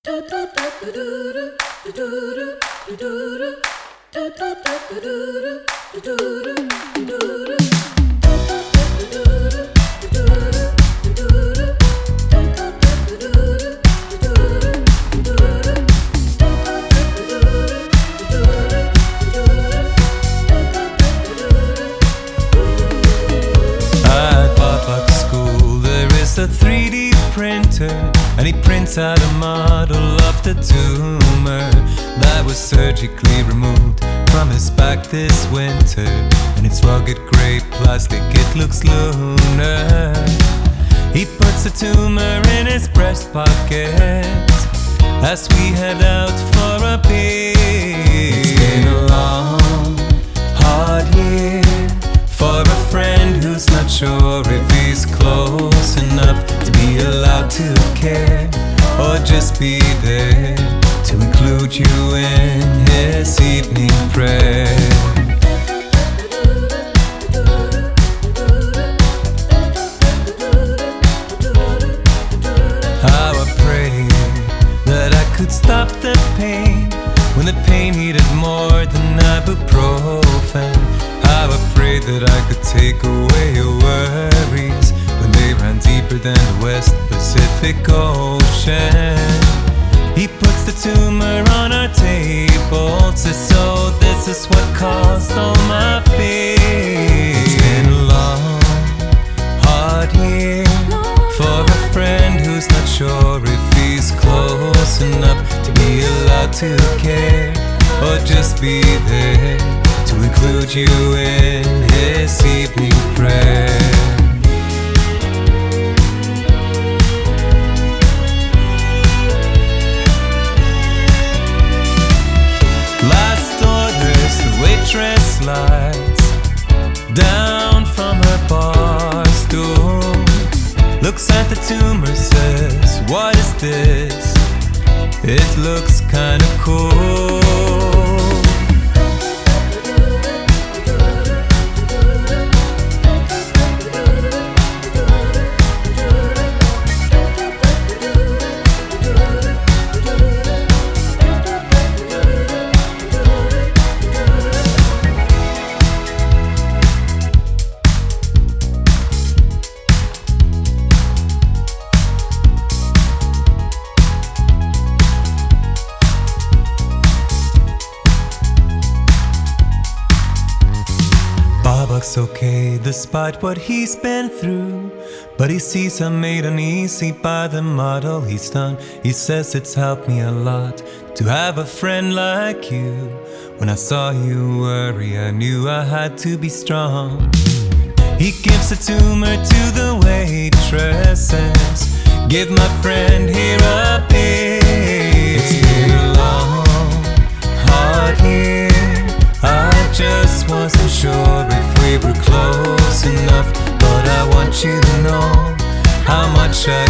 At Babak School there is a 3D printer, and he prints out a model of the tumor that was surgically removed from his back this winter. And its rugged grey plastic, it looks lunar. He puts the tumor in his breast pocket as we head out for a beer. It's been a long, hard year for a friend who's not sure if he's close enough to be allowed to care, or just be there to include you in his evening prayer. How I pray that I could stop the pain when the pain needed more than ibuprofen. How I pray that I could take away your worries when they ran deeper than the West Pacific Ocean. He puts the tumor on our table, says, so this is what caused all my fears. It's been a long, hard year for a friend who's not sure if he's close enough to be allowed to care, or just be there to include you in his evening prayer. Last orders, the waitress slides down from her bar stool, looks at the tumor, says, what is this? It looks kinda cool. Babak's okay despite what he's been through, but he sees I'm made uneasy by the model he's done. He says it's helped me a lot to have a friend like you. When I saw you worry, I knew I had to be strong. He gives a tumor to the waitresses, give my friend here a beer. It's been a long, hard year. I just wasn't sure if we were close enough, but I want you to know how much I